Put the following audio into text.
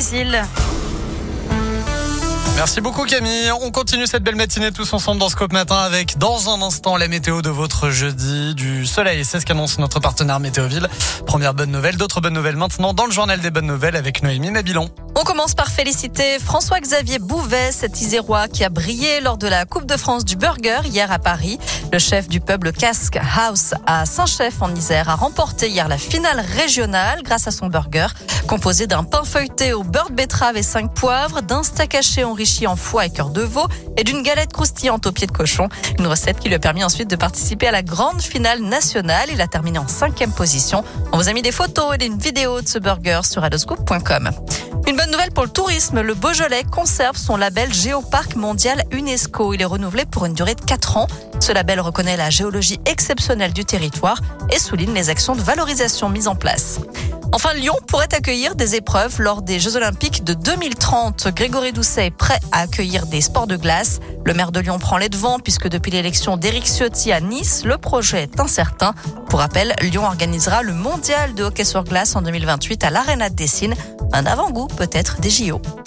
Cécile. Merci beaucoup Camille. On continue cette belle matinée tous ensemble dans Scoop Matin avec dans un instant la météo de votre jeudi, du soleil. C'est ce qu'annonce notre partenaire Météoville. Première bonne nouvelle, d'autres bonnes nouvelles maintenant dans le journal des bonnes nouvelles avec Noémie Mabilon. On commence par féliciter François-Xavier Bouvet, cet Isérois qui a brillé lors de la Coupe de France du burger hier à Paris. Le chef du pub Le Casque House à Saint-Chef en Isère a remporté hier la finale régionale grâce à son burger composé d'un pain feuilleté au beurre de betterave et 5 poivres, d'un steak haché enrichi en foie et cœur de veau et d'une galette croustillante aux pieds de cochon. Une recette qui lui a permis ensuite de participer à la grande finale nationale. Il a terminé en 5e position. On vous a mis des photos et une vidéo de ce burger sur radioscoop.com. Une bonne nouvelle pour le tourisme, le Beaujolais conserve son label Géoparc mondial UNESCO. Il est renouvelé pour une durée de 4 ans. Ce label reconnaît la géologie exceptionnelle du territoire et souligne les actions de valorisation mises en place. Enfin, Lyon pourrait accueillir des épreuves lors des Jeux Olympiques de 2030. Grégory Doucet est prêt à accueillir des sports de glace. Le maire de Lyon prend les devants puisque depuis l'élection d'Éric Ciotti à Nice, le projet est incertain. Pour rappel, Lyon organisera le mondial de hockey sur glace en 2028 à l'Arena de Dessine. Un avant-goût peut-être des JO.